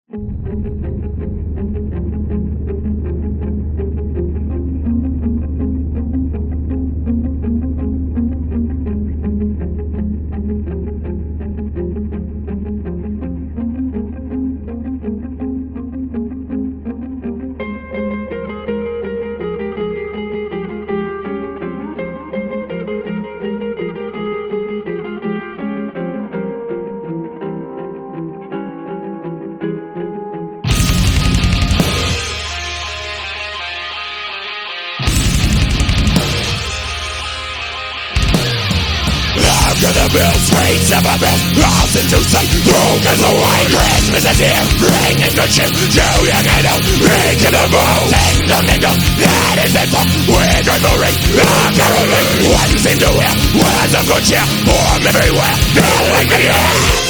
To the bill, streets of a bill, often to say, broken away. Christmas is here, bringing good cheer. Joe, you can out, ring to the bow. Tingle, that is it for. We drive the ring, caroling. One seem to hear, words of good cheer. Form everywhere, filling the air.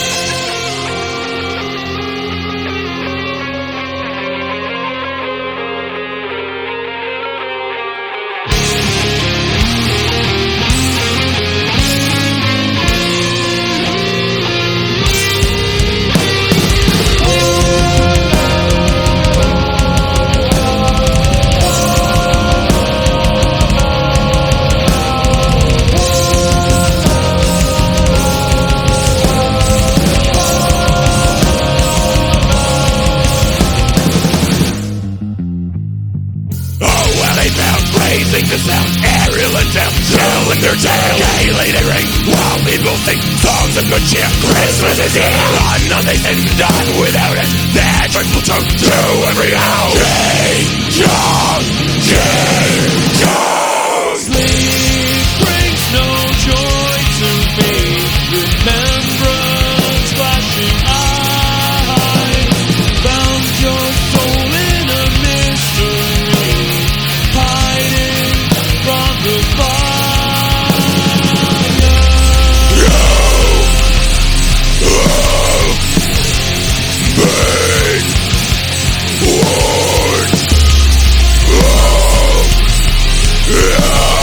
Raising the sound, aerial and down, telling their tale. Gaily they ring, while people sing songs of good cheer. Christmas is here, on nothing and done without it. That tricks will turn to every house. Sleep brings no joy to me. Remembrance flashing eyes. Found your soul in a mystery, hiding from the fire. Big words.